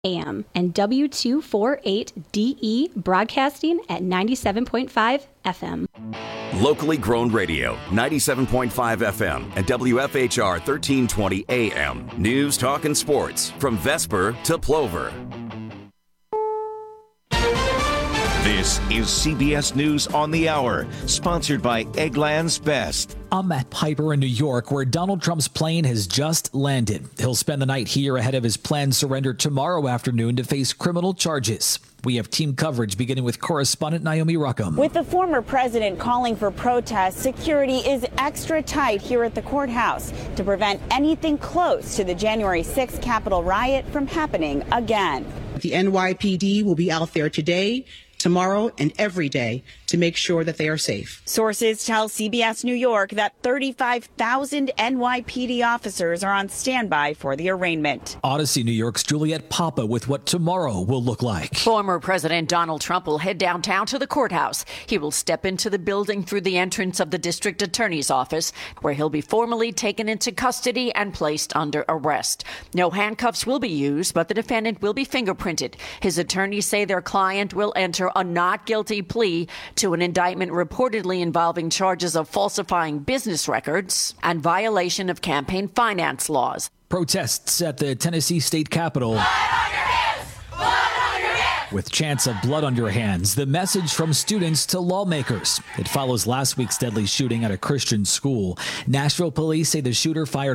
AM and W248DE broadcasting at 97.5 FM. Locally grown radio, 97.5 FM and WFHR 1320 AM. News, talk, and sports from Vesper to Plover. This is CBS News on the Hour, sponsored by Eggland's Best. I'm Matt Piper in New York, where Donald Trump's plane has just landed. He'll spend the night here ahead of his planned surrender tomorrow afternoon to face criminal charges. We have team coverage beginning with correspondent Naomi Ruckham. With the former president calling for protests, security is extra tight here at the courthouse to prevent anything close to the January 6th Capitol riot from happening again. The NYPD will be out there today, tomorrow, and every day to make sure that they are safe. Sources tell CBS New York that 35,000 NYPD officers are on standby for the arraignment. Odyssey New York's Juliet Papa with what tomorrow will look like. Former President Donald Trump will head downtown to the courthouse. He will step into the building through the entrance of the district attorney's office, where he'll be formally taken into custody and placed under arrest. No handcuffs will be used, but the defendant will be fingerprinted. His attorneys say their client will enter a not guilty plea to an indictment reportedly involving charges of falsifying business records and violation of campaign finance laws. Protests at the Tennessee State Capitol. Blood on your hands! Blood on your hands! With chants of blood on your hands, the message from students to lawmakers. It follows last week's deadly shooting at a Christian school. Nashville police say the shooter fired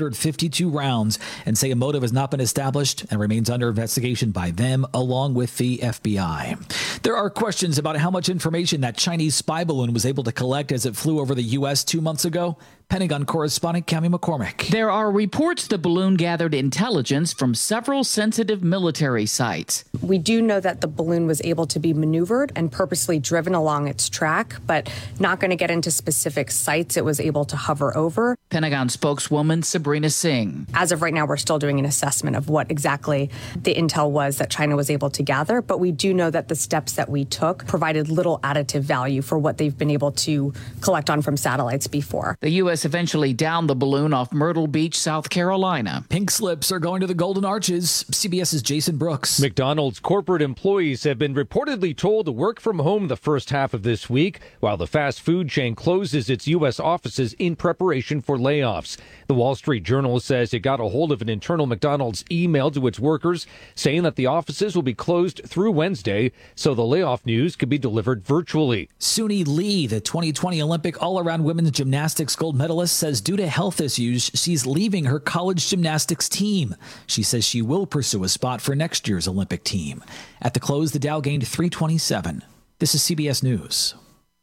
152 rounds and say a motive has not been established and remains under investigation by them along with the FBI. There are questions about how much information that Chinese spy balloon was able to collect as it flew over the U.S. 2 months ago. Pentagon correspondent Cami McCormick. There are reports the balloon gathered intelligence from several sensitive military sites. We do know that the balloon was able to be maneuvered and purposely driven along its track, but not going to get into specific sites it was able to hover over. Pentagon spokeswoman Sabrina Singh. As of right now, we're still doing an assessment of what exactly the intel was that China was able to gather, but we do know that the steps that we took provided little additive value for what they've been able to collect on from satellites before. The U.S. eventually downed the balloon off Myrtle Beach, South Carolina. Pink slips are going to the Golden Arches. CBS's Jason Brooks. McDonald's corporate employees have been reportedly told to work from home the first half of this week, while the fast food chain closes its U.S. offices in preparation for layoffs. The Wall Street Journal says it got a hold of an internal McDonald's email to its workers saying that the offices will be closed through Wednesday, so the layoff news could be delivered virtually. Suni Lee, the 2020 Olympic all-around women's gymnastics gold medalist, says due to health issues, she's leaving her college gymnastics team. She says she will pursue a spot for next year's Olympic team. At the close, the Dow gained 327. This is CBS News.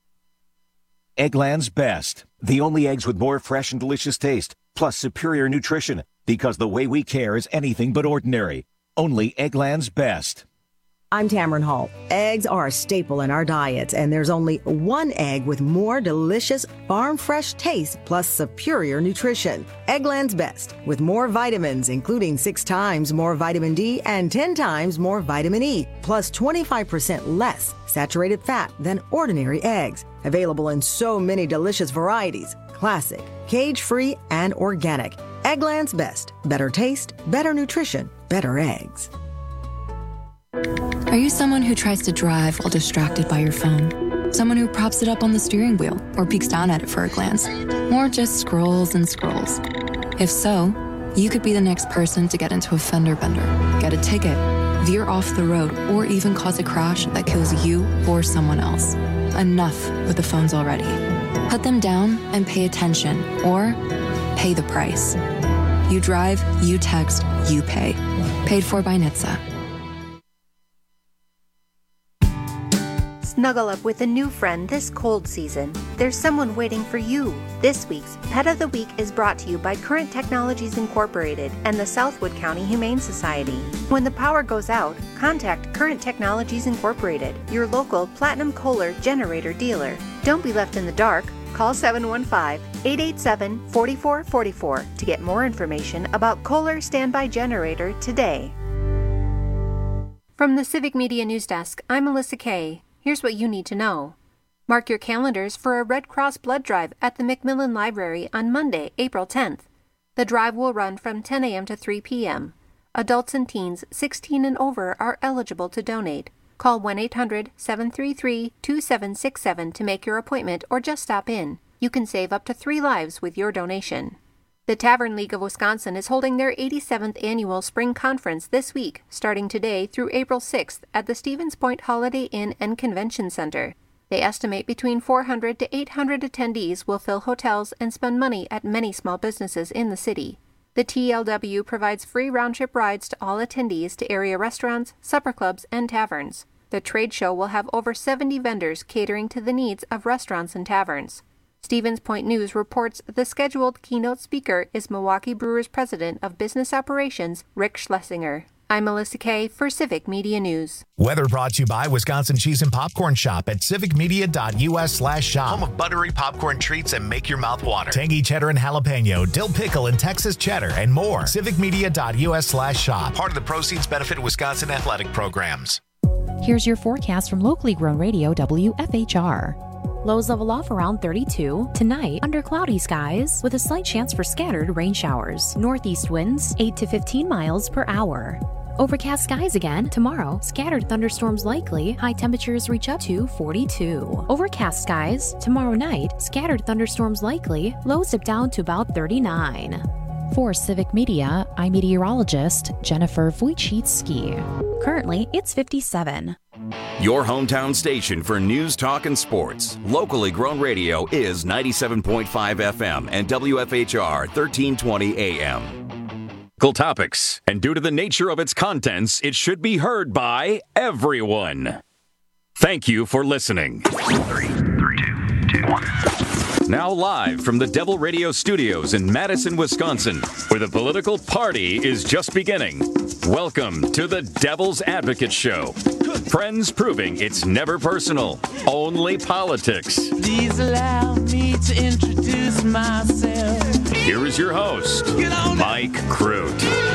Eggland's Best. The only eggs with more fresh and delicious taste, plus superior nutrition. Because the way we care is anything but ordinary. Only Eggland's Best. I'm Tamron Hall. Eggs are a staple in our diets, and there's only one egg with more delicious farm-fresh taste plus superior nutrition. Eggland's Best, with more vitamins, including 6 times more vitamin D and 10 times more vitamin E, plus 25% less saturated fat than ordinary eggs. Available in so many delicious varieties: classic, cage-free, and organic. Eggland's Best. Better taste, better nutrition, better eggs. Are you someone who tries to drive while distracted by your phone? Someone who props it up on the steering wheel or peeks down at it for a glance? Or just scrolls and scrolls? If so, you could be the next person to get into a fender bender, get a ticket, veer off the road, or even cause a crash that kills you or someone else. Enough with the phones already. Put them down and pay attention, or pay the price. You drive, you text, you pay. Paid for by NHTSA. Snuggle up with a new friend this cold season. There's someone waiting for you. This week's Pet of the Week is brought to you by Current Technologies Incorporated and the Southwood County Humane Society. When the power goes out, contact Current Technologies Incorporated, your local Platinum Kohler generator dealer. Don't be left in the dark. Call 715-887-4444 to get more information about Kohler Standby Generator today. From the Civic Media News Desk, I'm Melissa Kay. Here's what you need to know. Mark your calendars for a Red Cross blood drive at the Macmillan Library on Monday, April 10th. The drive will run from 10 a.m. to 3 p.m. Adults and teens 16 and over are eligible to donate. Call 1-800-733-2767 to make your appointment or just stop in. You can save up to 3 lives with your donation. The Tavern League of Wisconsin is holding their 87th annual spring conference this week, starting today through April 6th at the Stevens Point Holiday Inn and Convention Center. They estimate between 400 to 800 attendees will fill hotels and spend money at many small businesses in the city. The TLW provides free round-trip rides to all attendees to area restaurants, supper clubs, and taverns. The trade show will have over 70 vendors catering to the needs of restaurants and taverns. Stevens Point News reports the scheduled keynote speaker is Milwaukee Brewers President of Business Operations, Rick Schlesinger. I'm Melissa Kay for Civic Media News. Weather brought to you by Wisconsin Cheese and Popcorn Shop at civicmedia.us/shop. Home of buttery popcorn treats and make your mouth water. Tangy cheddar and jalapeno, dill pickle and Texas cheddar, and more. civicmedia.us/shop. Part of the proceeds benefit Wisconsin athletic programs. Here's your forecast from locally grown radio WFHR. Lows level off around 32. Tonight, under cloudy skies with a slight chance for scattered rain showers. Northeast winds 8 to 15 miles per hour. Overcast skies again. Tomorrow, scattered thunderstorms likely. High temperatures reach up to 42. Overcast skies. Tomorrow night, scattered thunderstorms likely. Lows dip down to about 39. For Civic Media, I'm meteorologist Jennifer Wojcicki. Currently, it's 57. Your hometown station for news, talk, and sports. Locally grown radio is 97.5 FM and WFHR 1320 AM. Topics, and due to the nature of its contents, it should be heard by everyone. Thank you for listening. 3, 2, 1. Now live from the Devil Radio Studios in Madison, Wisconsin, where the political party is just beginning. Welcome to the Devil's Advocate Show. Friends proving it's never personal, only politics. Please allow me to introduce myself. Here is your host, Mike Crute.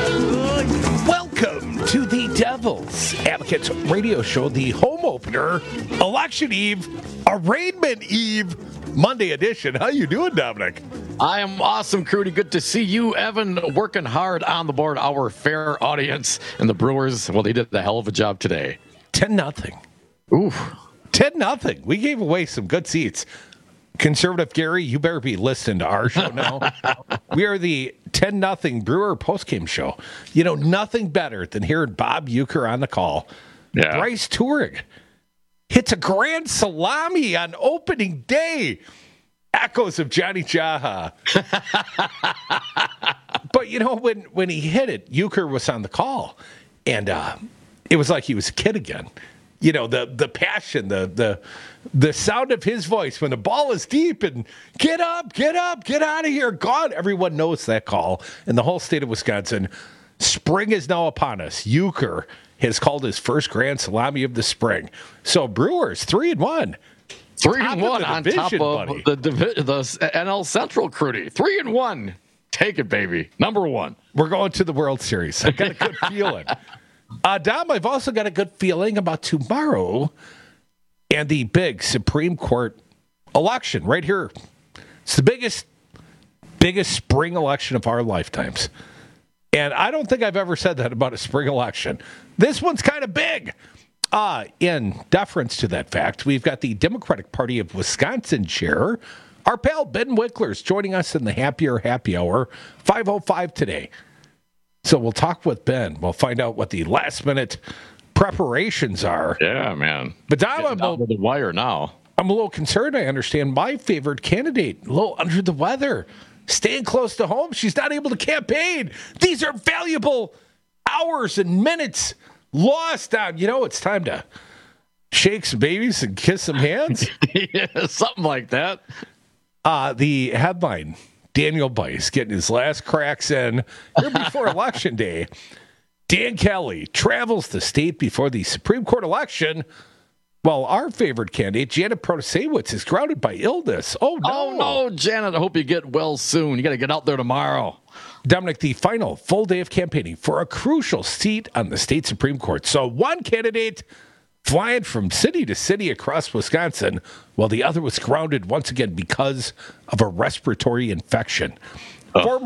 Welcome to the Devil's Advocates Radio Show, the home opener, election eve, arraignment eve, Monday edition. How you doing, Dominic? I am awesome, Crudy. Good to see you, Evan, working hard on the board. Our fair audience and the Brewers, well, they did a hell of a job today. 10-0. Oof. 10-0. We gave away some good seats. Conservative Gary, you better be listening to our show now. We are the 10-0 Brewer postgame show. You know, nothing better than hearing Bob Uecker on the call. Yeah. Bryce Tourig hits a grand salami on opening day. Echoes of Johnny Jaha. But, you know, when he hit it, Uecker was on the call. And it was like he was a kid again. You know, the passion, the sound of his voice when the ball is deep and get up, get out of here, gone. Everyone knows that call in the whole state of Wisconsin. Spring is now upon us. Uecker has called his first grand salami of the spring. So Brewers 3-1. 3-1 on top of the NL Central, Crudy. 3-1. Take it, baby. Number one. We're going to the World Series. I got a good feeling. Dom, I've also got a good feeling about tomorrow and the big Supreme Court election right here. It's the biggest spring election of our lifetimes. And I don't think I've ever said that about a spring election. This one's kind of big. In deference to that fact, we've got the Democratic Party of Wisconsin chair, our pal Ben Wickler's joining us in the Happier Happy Hour, 5:05 today. So we'll talk with Ben. We'll find out what the last-minute preparations are. Yeah, man. But Dom, I'm over the wire now. I'm a little concerned. I understand my favorite candidate, a little under the weather, staying close to home. She's not able to campaign. These are valuable hours and minutes lost on. You know, it's time to shake some babies and kiss some hands. Yeah, something like that. The headline, Daniel Bice getting his last cracks in here before Election Day. Dan Kelly travels the state before the Supreme Court election, while our favorite candidate, Janet Protasewicz, is grounded by illness. Oh, no. Oh, no, Janet. I hope you get well soon. You got to get out there tomorrow. Dominic, the final full day of campaigning for a crucial seat on the state Supreme Court. So one candidate flying from city to city across Wisconsin, while the other was grounded once again because of a respiratory infection. Former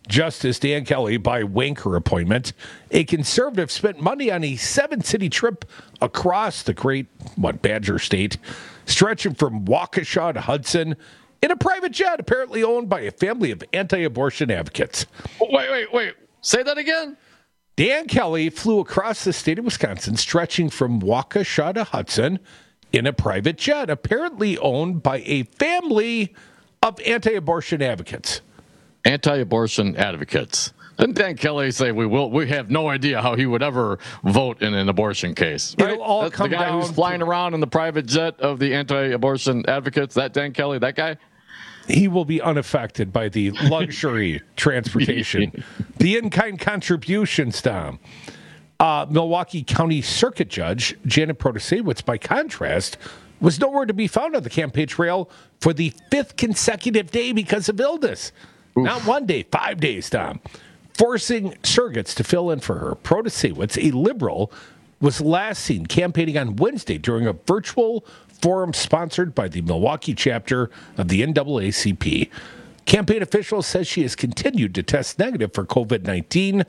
Justice Dan Kelly by wanker appointment. A conservative spent money on a 7-city trip across the great, Badger State, stretching from Waukesha to Hudson in a private jet apparently owned by a family of anti-abortion advocates. Wait. Say that again? Dan Kelly flew across the state of Wisconsin, stretching from Waukesha to Hudson in a private jet apparently owned by a family of anti-abortion advocates. Anti-abortion advocates. Didn't Dan Kelly say we have no idea how he would ever vote in an abortion case? Right? It'll all That's come the guy down who's flying around in the private jet of the anti-abortion advocates. That Dan Kelly, that guy? He will be unaffected by the luxury transportation. The in-kind contributions, Tom. Milwaukee County Circuit Judge Janet Protasewicz, by contrast, was nowhere to be found on the campaign trail for the 5th consecutive day because of illness. Oof. Not 1 day, 5 days, Tom. Forcing surrogates to fill in for her. Protasewicz, a liberal, was last seen campaigning on Wednesday during a virtual forum sponsored by the Milwaukee chapter of the NAACP. Campaign officials says she has continued to test negative for COVID-19.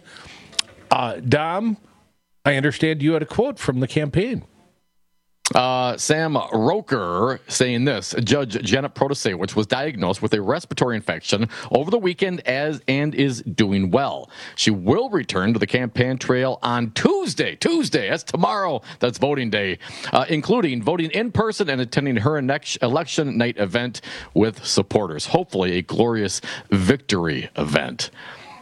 Dom, I understand you had a quote from the campaign. Sam Roker saying this: Judge Janet Protasewicz was diagnosed with a respiratory infection over the weekend and is doing well. She will return to the campaign trail on Tuesday, that's tomorrow, that's voting day, including voting in person and attending her election night event with supporters. Hopefully a glorious victory event.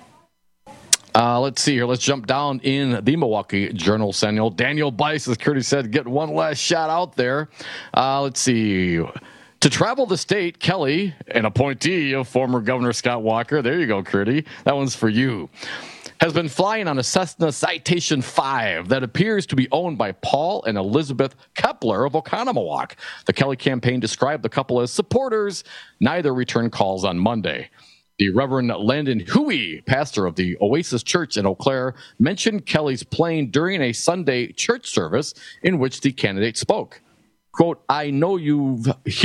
Let's see here. Let's jump down in the Milwaukee Journal-Sentinel. Daniel Bice, as Curdy said, get one last shot out there. Let's see. To travel the state, Kelly, an appointee of former Governor Scott Walker, there you go, Curdy. That one's for you, has been flying on a Cessna Citation 5 that appears to be owned by Paul and Elizabeth Kepler of Oconomowoc. The Kelly campaign described the couple as supporters. Neither returned calls on Monday. The Reverend Landon Huey, pastor of the Oasis Church in Eau Claire, mentioned Kelly's plane during a Sunday church service in which the candidate spoke. Quote, I know you're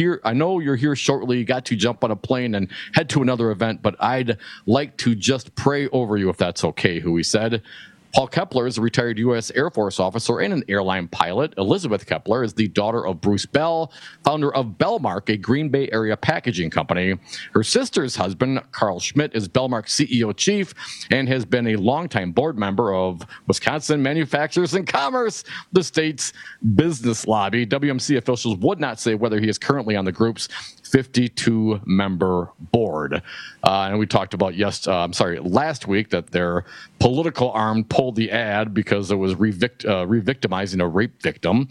here shortly, got to jump on a plane and head to another event, but I'd like to just pray over you if that's okay, Huey said. Paul Kepler is a retired U.S. Air Force officer and an airline pilot. Elizabeth Kepler is the daughter of Bruce Bell, founder of Bellmark, a Green Bay area packaging company. Her sister's husband, Carl Schmidt, is Bellmark's CEO chief and has been a longtime board member of Wisconsin Manufacturers and Commerce, the state's business lobby. WMC officials would not say whether he is currently on the group's 52-member board. And we talked about last week that their political arm pulled the ad because it was re-victimizing a rape victim.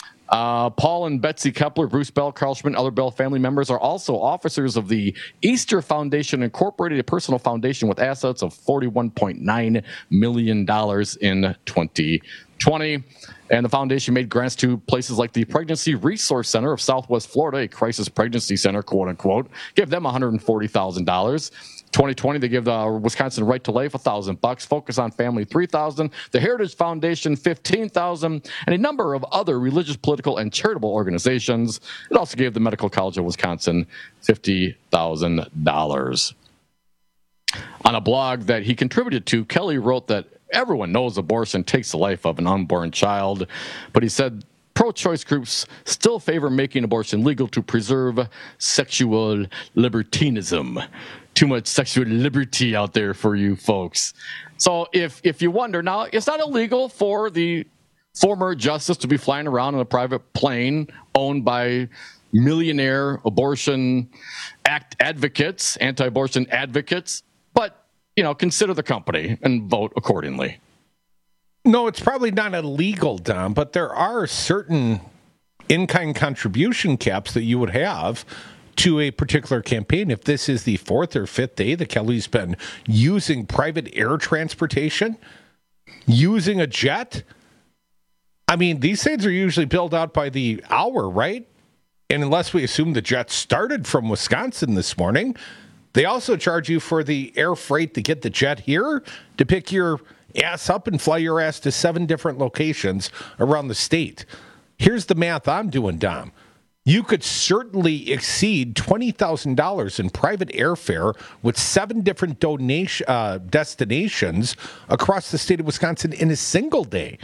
Paul and Betsy Kepler, Bruce Bell, Carl Schmidt, and other Bell family members are also officers of the Easter Foundation Incorporated, a personal foundation with assets of $41.9 million in 2020. And the foundation made grants to places like the Pregnancy Resource Center of Southwest Florida, a crisis pregnancy center, quote unquote, give them $140,000. 2020, they give the Wisconsin Right to Life $1,000, Focus on Family $3,000, the Heritage Foundation $15,000, and a number of other religious, political, and charitable organizations. It also gave the Medical College of Wisconsin $50,000. On a blog that he contributed to, Kelly wrote that everyone knows abortion takes the life of an unborn child, but he said pro-choice groups still favor making abortion legal to preserve sexual libertinism. Too much sexual liberty out there for you folks. So if you wonder, now it's not illegal for the former justice to be flying around in a private plane owned by millionaire abortion advocates, anti-abortion advocates, but consider the company and vote accordingly. No, it's probably not illegal, Dom, but there are certain in-kind contribution caps that you would have to a particular campaign. If this is the 4th or 5th day that Kelly's been using private air transportation, using a jet, I mean, these things are usually billed out by the hour, right? And unless we assume the jet started from Wisconsin this morning, they also charge you for the air freight to get the jet here, to pick your ass up and fly your ass to 7 different locations around the state. Here's the math I'm doing, Dom. you could certainly exceed $20,000 in private airfare with 7 different destinations across the state of Wisconsin in a single day.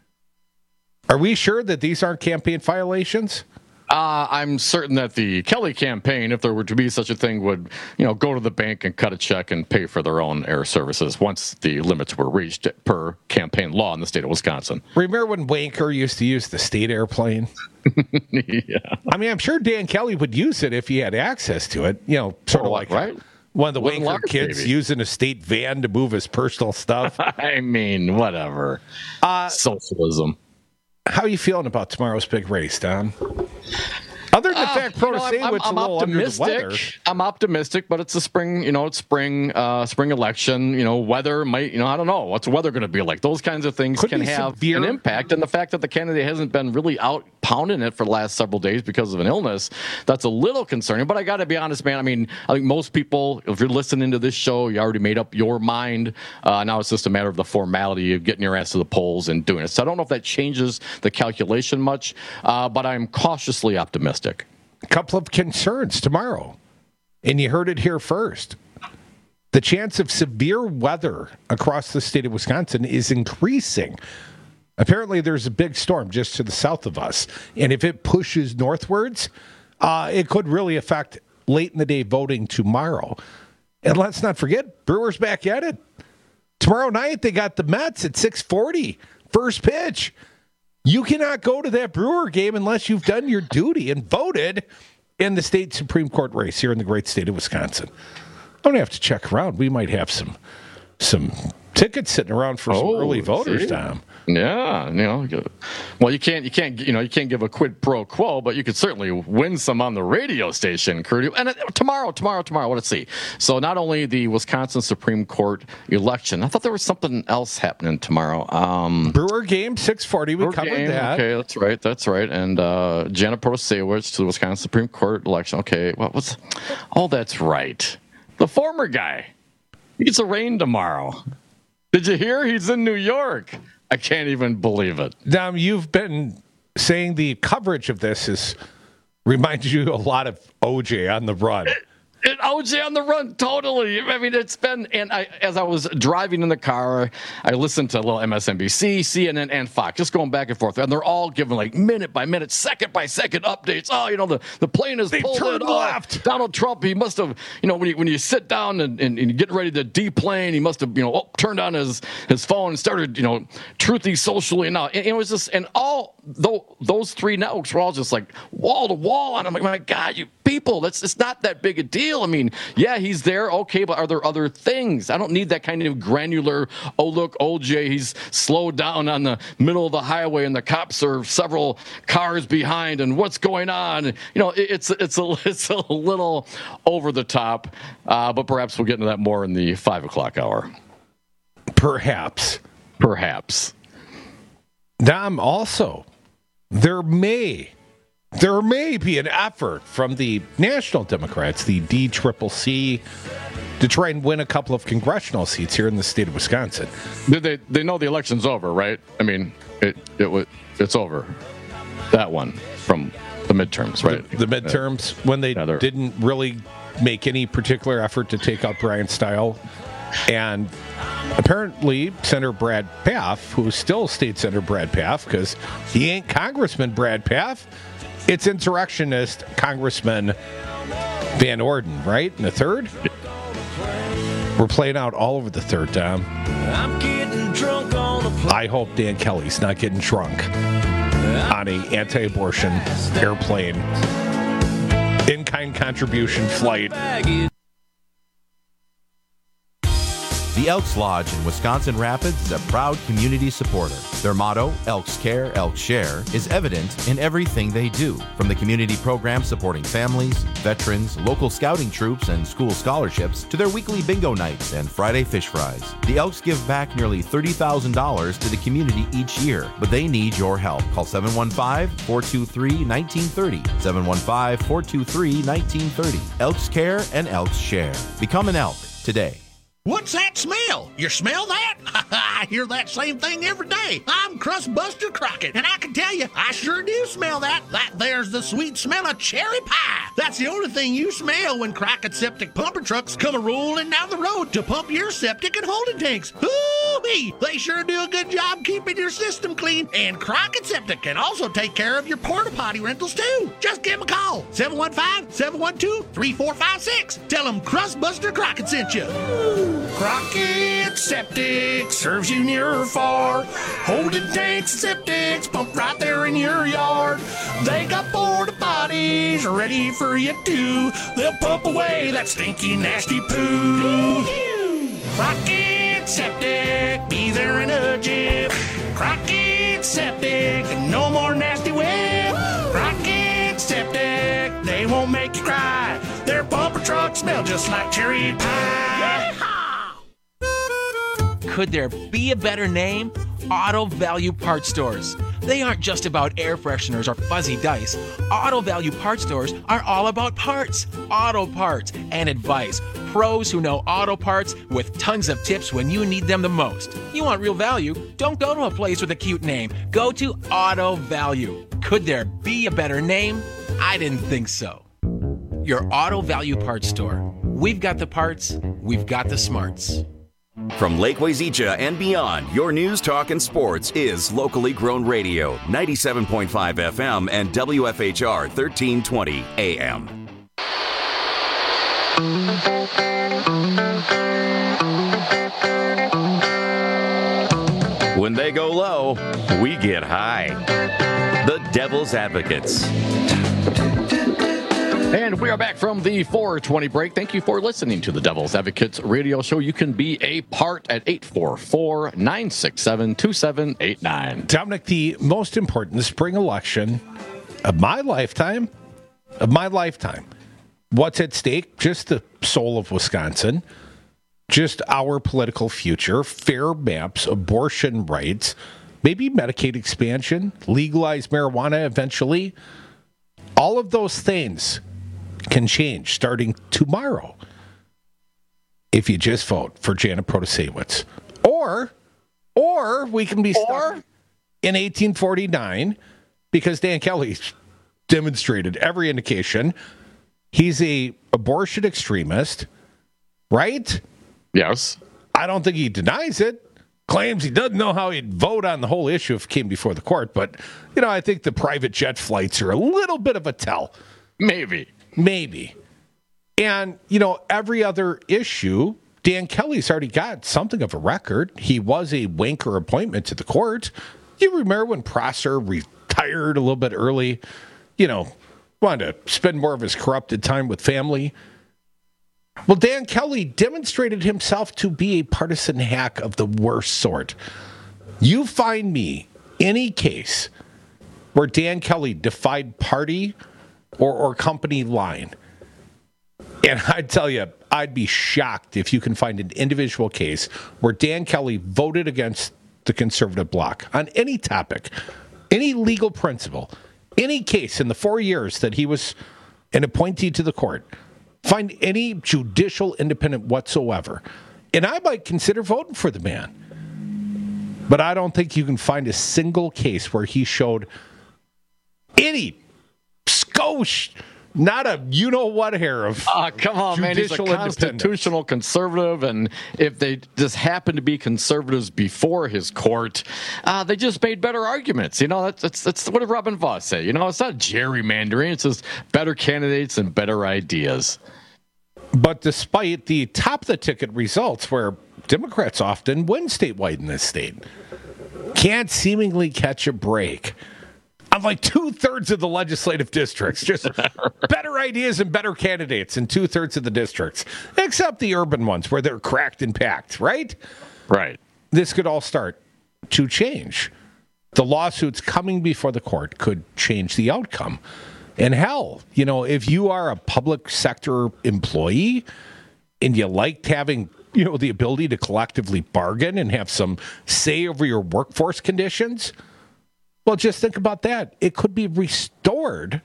Are we sure that these aren't campaign violations? I'm certain that the Kelly campaign, if there were to be such a thing, would go to the bank and cut a check and pay for their own air services once the limits were reached per campaign law in the state of Wisconsin. Remember when Wanker used to use the state airplane? Yeah. I mean, I'm sure Dan Kelly would use it if he had access to it. Sort of like right? One of the Wanker kids using a state van to move his personal stuff. I mean, whatever. Socialism. How are you feeling about tomorrow's big race, Don? Other than the fact Protasewicz a little under the weather. I'm optimistic, but it's a spring, it's spring election. Weather might, I don't know. What's the weather going to be like? Those kinds of things can have an impact. And the fact that the candidate hasn't been really out pounding it for the last several days because of an illness, that's a little concerning. But I got to be honest, man. I mean, I think most people, if you're listening to this show, you already made up your mind. Now it's just a matter of the formality of getting your ass to the polls and doing it. So I don't know if that changes the calculation much, but I'm cautiously optimistic. A couple of concerns tomorrow, and you heard it here first. The chance of severe weather across the state of Wisconsin is increasing. Apparently, there's a big storm just to the south of us, and if it pushes northwards, it could really affect late in the day voting tomorrow. And let's not forget, Brewers back at it. Tomorrow night, they got the Mets at 6:40, first pitch. You cannot go to that Brewer game unless you've done your duty and voted in the state Supreme Court race here in the great state of Wisconsin. I'm going to have to check around. We might have some tickets sitting around for some early voters, Tom. Yeah, well, you can't give a quid pro quo, but you could certainly win some on the radio station, Curdy. And tomorrow, let's see. So not only the Wisconsin Supreme Court election, I thought there was something else happening tomorrow. Brewer game, 6:40. We covered that. Okay, that's right. And Janet Protasewicz to the Wisconsin Supreme Court election. Okay, that's right. The former guy. He gets a rain tomorrow. Did you hear? He's in New York. I can't even believe it. Dom, you've been saying the coverage of this reminds you a lot of OJ on the Run. And OJ on the Run, totally. I mean, it's been, and as I was driving in the car, I listened to a little MSNBC, CNN, and Fox, just going back and forth. And they're all giving like minute by minute, second by second updates. Oh, the plane is pulled left. Donald Trump, he must have, when you sit down and you get ready to deplane, he must have, turned on his phone and started, Truthy Socially. And it was just, and all those 3 networks were all just like wall to wall. And I'm like, my God, you people, it's not that big a deal. I mean, yeah, he's there. Okay, but are there other things? I don't need that kind of granular, oh, look, OJ, he's slowed down on the middle of the highway and the cops are several cars behind and what's going on? It's a little over the top, but perhaps we'll get into that more in the 5 o'clock hour. Perhaps. Dom, also, there may be an effort from the National Democrats, the DCCC, to try and win a couple of congressional seats here in the state of Wisconsin. They know the election's over, right? I mean, it's over. That one from the midterms, right? The midterms, when they didn't really make any particular effort to take out Brian Stile. And apparently, Senator Brad Pfaff, who is still State Senator Brad Pfaff, because he ain't Congressman Brad Pfaff, it's insurrectionist Congressman Van Orden, right? In the third? We're playing out all over the third, Tom. I hope Dan Kelly's not getting drunk on an anti-abortion airplane in-kind contribution flight. The Elks Lodge in Wisconsin Rapids is a proud community supporter. Their motto, Elks Care, Elks Share, is evident in everything they do, from the community programs supporting families, veterans, local scouting troops, and school scholarships, to their weekly bingo nights and Friday fish fries. The Elks give back nearly $30,000 to the community each year, but they need your help. Call 715-423-1930. 715-423-1930. Elks Care and Elks Share. Become an Elk today. What's that smell? You smell that? I hear that same thing every day. I'm Crustbuster Crockett, and I can tell you, I sure do smell that. That there's the sweet smell of cherry pie. That's the only thing you smell when Crockett Septic pumper trucks come a-rolling down the road to pump your septic and holding tanks. Hoo-wee! They sure do a good job keeping your system clean, and Crockett Septic can also take care of your porta potty rentals too. Just give them a call, 715-712-3456. Tell them Crustbuster Crockett sent you. Crockett Septic serves you near or far. Holding tanks and septics pump right there in your yard. They got porta potties ready for you too. They'll pump away that stinky, nasty poo. Crockett Septic, be there in a jiff. Crockett Septic, no more nasty whip. Crockett Septic, they won't make you cry. Their pumper trucks smell just like cherry pie. Could there be a better name? Auto Value Parts Stores. They aren't just about air fresheners or fuzzy dice. Auto Value Parts Stores are all about parts, auto parts, and advice. Pros who know auto parts with tons of tips when you need them the most. You want real value? Don't go to a place with a cute name. Go to Auto Value. Could there be a better name? I didn't think so. Your Auto Value Parts Store. We've got the parts, we've got the smarts. From Lake Wazeecha and beyond, your news, talk, and sports is locally grown radio, 97.5 FM and WFHR 1320 AM. When they go low, we get high. The Devil's Advocates. And we are back from the 420 break. Thank you for listening to the Devil's Advocates radio show. You can be a part at 844-967-2789. Dominic, the most important spring election of my lifetime, what's at stake? Just the soul of Wisconsin, just our political future, fair maps, abortion rights, maybe Medicaid expansion, legalize marijuana eventually. All of those things can change starting tomorrow if you just vote for Janet Protasewicz. Or we can be stuck in 1849 because Dan Kelly demonstrated every indication he's a abortion extremist, right? Yes. I don't think he denies it. Claims he doesn't know how he'd vote on the whole issue if it came before the court. But, I think the private jet flights are a little bit of a tell. Maybe. And, every other issue, Dan Kelly's already got something of a record. He was a wanker appointment to the court. You remember when Prosser retired a little bit early, wanted to spend more of his corrupted time with family. Well, Dan Kelly demonstrated himself to be a partisan hack of the worst sort. You find me any case where Dan Kelly defied party or company line, and I tell you, I'd be shocked if you can find an individual case where Dan Kelly voted against the conservative bloc on any topic, any legal principle, any case in the 4 years that he was an appointee to the court. Find any judicial independent whatsoever, and I might consider voting for the man. But I don't think you can find a single case where he showed any skosh, not a you-know-what hair of come on, man. He's a constitutional conservative, and if they just happen to be conservatives before his court, they just made better arguments. That's what did Robin Vos say? It's not gerrymandering. It's just better candidates and better ideas. But despite the top-of-the-ticket results where Democrats often win statewide in this state, can't seemingly catch a break on like 2/3 of the legislative districts. Just better ideas and better candidates in 2/3 of the districts, except the urban ones where they're cracked and packed, right? Right. This could all start to change. The lawsuits coming before the court could change the outcome. And hell, if you are a public sector employee and you liked having, the ability to collectively bargain and have some say over your workforce conditions, well, just think about that. It could be restored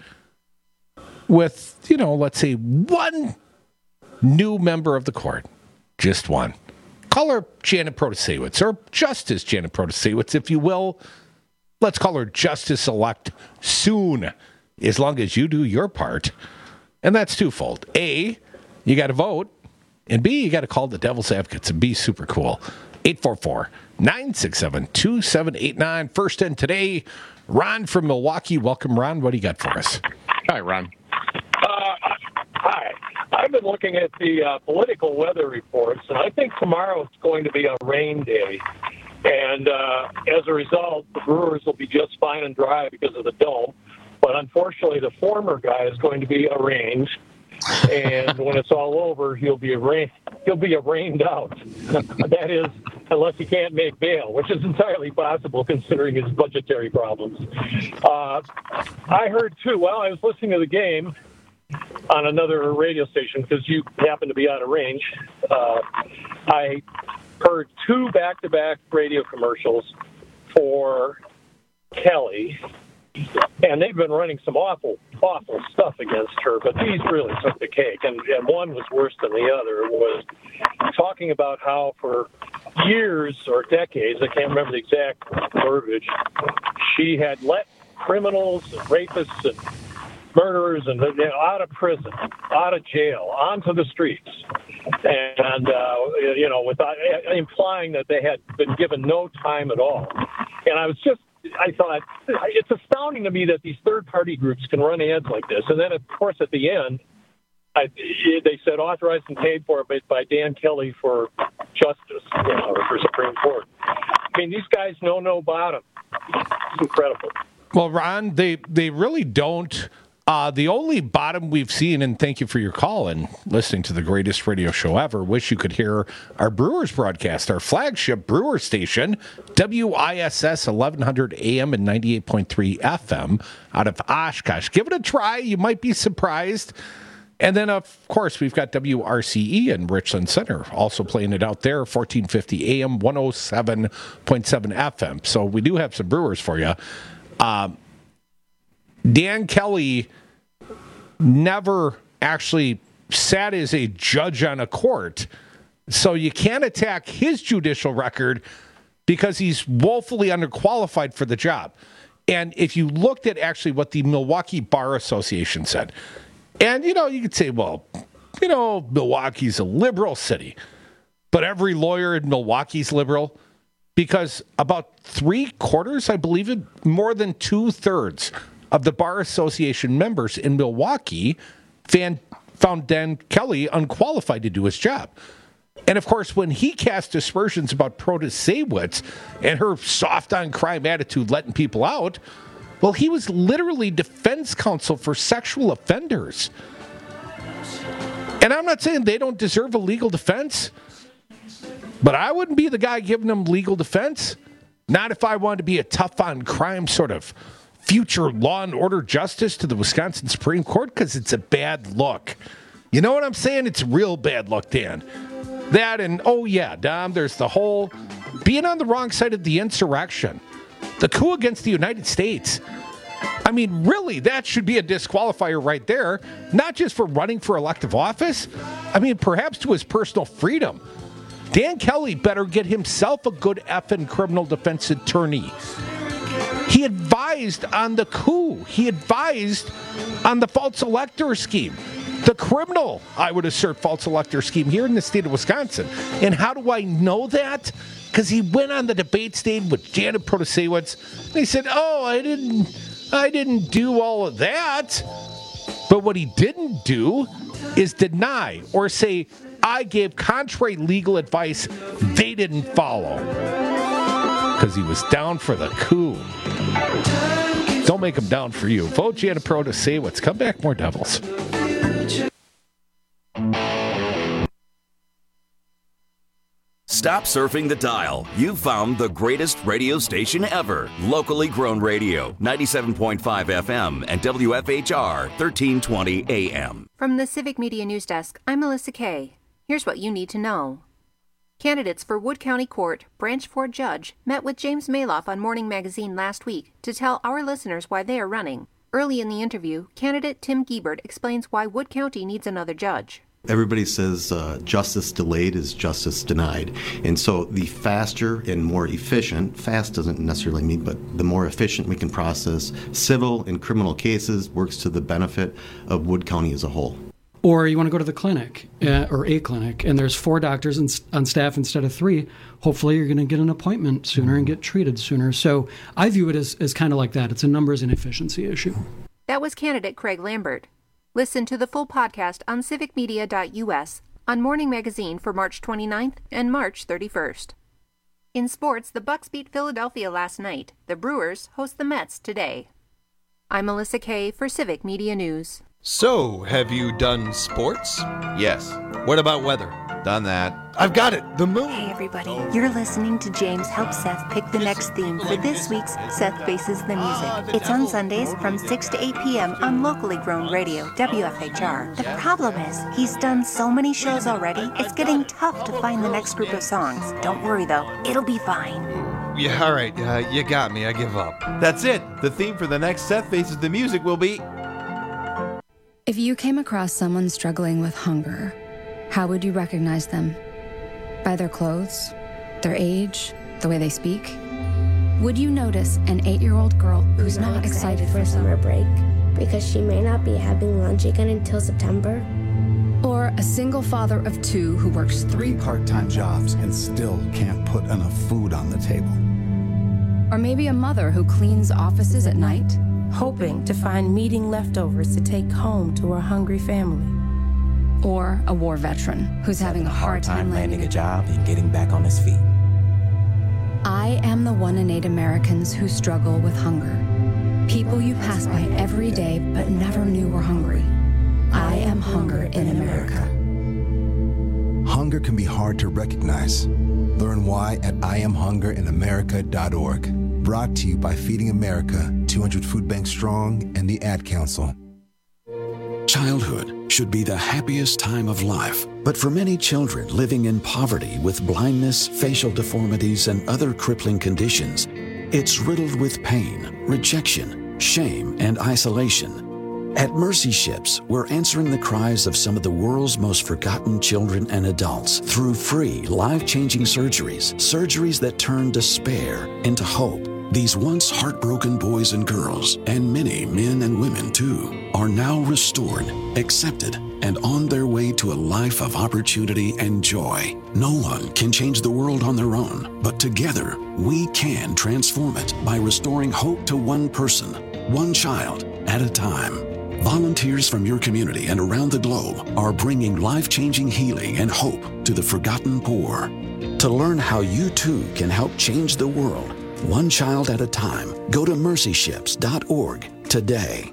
with, let's say one new member of the court. Just one. call her Janet Protasewicz, or Justice Janet Protasewicz, if you will. Let's call her Justice-elect soon, as long as you do your part. And that's twofold. A, you got to vote. And B, you got to call the Devil's Advocates and be super cool. 844-967-2789. First in today, Ron from Milwaukee. Welcome, Ron. What do you got for us? Hi, Ron. Hi. I've been looking at the political weather reports, and I think tomorrow it's going to be a rain day. And as a result, the Brewers will be just fine and dry because of the dome. But unfortunately, the former guy is going to be arranged. And when it's all over, he'll be rained out. That is, unless he can't make bail, which is entirely possible considering his budgetary problems. I heard too. Well, I was listening to the game on another radio station because you happen to be out of range. I heard 2 back-to-back radio commercials for Kelly. And they've been running some awful stuff against her, but these really took the cake. And one was worse than the other. It was talking about how for years or decades, I can't remember the exact verbiage, she had let criminals and rapists and murderers and out of prison, out of jail, onto the streets. And, without implying that they had been given no time at all. And I thought, it's astounding to me that these third-party groups can run ads like this. And then, of course, at the end, they said authorized and paid for by Dan Kelly for justice, or for Supreme Court. I mean, these guys know no bottom. It's incredible. Well, Ron, they really don't. The only bottom we've seen, and thank you for your call and listening to the greatest radio show ever. Wish you could hear our Brewers broadcast, our flagship Brewer station, WISS 1100 AM and 98.3 FM out of Oshkosh. Give it a try. You might be surprised. And then, of course, we've got WRCE in Richland Center, also playing it out there, 1450 AM, 107.7 FM. So we do have some Brewers for you. Dan Kelly never actually sat as a judge on a court, so you can't attack his judicial record because he's woefully underqualified for the job. And if you looked at actually what the Milwaukee Bar Association said, and, you could say, well, Milwaukee's a liberal city, but every lawyer in Milwaukee's liberal, because about 3/4, I believe it, more than 2/3 of the Bar Association members in Milwaukee found Dan Kelly unqualified to do his job. And, of course, when he cast aspersions about Protasewicz and her soft-on-crime attitude letting people out, well, he was literally defense counsel for sexual offenders. And I'm not saying they don't deserve a legal defense, but I wouldn't be the guy giving them legal defense. Not if I wanted to be a tough-on-crime sort of future law and order justice to the Wisconsin Supreme Court, because it's a bad look. You know what I'm saying? It's real bad look, Dan. That and, Dom, there's the whole being on the wrong side of the insurrection. The coup against the United States. I mean, really, that should be a disqualifier right there, not just for running for elective office. I mean, perhaps to his personal freedom. Dan Kelly better get himself a good effing criminal defense attorney. He advised on the coup. He advised on the false elector scheme. The criminal, I would assert, false elector scheme here in the state of Wisconsin. And how do I know that? Because he went on the debate stage with Janet Protasewicz, and he said, I didn't do all of that. But what he didn't do is deny or say, I gave contrary legal advice they didn't follow. Because he was down for the coup. Don't make him down for you. Vote Janet Protasewicz. Come back, more Devils. Stop surfing the dial. You've found the greatest radio station ever. Locally grown radio. 97.5 FM and WFHR 1320 AM. From the Civic Media News Desk, I'm Melissa Kay. Here's what you need to know. Candidates for Wood County Court Branch 4 Judge met with James Maloff on Morning Magazine last week to tell our listeners why they are running. Early in the interview, candidate Tim Giebert explains why Wood County needs another judge. Everybody says justice delayed is justice denied. And so the faster and more efficient, fast doesn't necessarily mean, but the more efficient we can process civil and criminal cases works to the benefit of Wood County as a whole. Or you want to go to the clinic or a clinic, and there's 4 doctors on staff instead of 3. Hopefully you're going to get an appointment sooner and get treated sooner. So I view it as kind of like that. It's a numbers and efficiency issue. That was candidate Craig Lambert. Listen to the full podcast on civicmedia.us on Morning Magazine for March 29th and March 31st. In sports, the Bucks beat Philadelphia last night. The Brewers host the Mets today. I'm Melissa Kay for Civic Media News. So, have you done sports? Yes. What about weather? Done that. I've got it. The moon. Hey, everybody. You're listening to James help Seth pick the next theme for this week's Seth Faces the Music. It's on Sundays from 6 to 8 p.m. on locally grown radio, WFHR. The problem is, he's done so many shows already, it's getting tough to find the next group of songs. Don't worry, though. It'll be fine. Yeah, all right. You got me. I give up. That's it. The theme for the next Seth Faces the Music will be... If you came across someone struggling with hunger, how would you recognize them? By their clothes, their age, the way they speak? Would you notice an 8-year-old girl who's not excited for summer break because she may not be having lunch again until September? Or a single father of 2 who works 3 part-time jobs and still can't put enough food on the table? Or maybe a mother who cleans offices at night, hoping to find meeting leftovers to take home to her hungry family. Or a war veteran who's having a hard time landing a job and getting back on his feet. I am the 1 in 8 Americans who struggle with hunger. People you pass by every day but never knew were hungry. I am hunger in America. Hunger can be hard to recognize. Learn why at IamHungerInAmerica.org. Brought to you by Feeding America, 200 Food Banks Strong, and the Ad Council. Childhood should be the happiest time of life, but for many children living in poverty with blindness, facial deformities, and other crippling conditions, it's riddled with pain, rejection, shame, and isolation. At Mercy Ships, we're answering the cries of some of the world's most forgotten children and adults through free, life-changing surgeries that turn despair into hope. These once heartbroken boys and girls, and many men and women too, are now restored, accepted, and on their way to a life of opportunity and joy. No one can change the world on their own, but together we can transform it by restoring hope to one person, one child at a time. Volunteers from your community and around the globe are bringing life-changing healing and hope to the forgotten poor. To learn how you too can help change the world, one child at a time, go to mercyships.org today.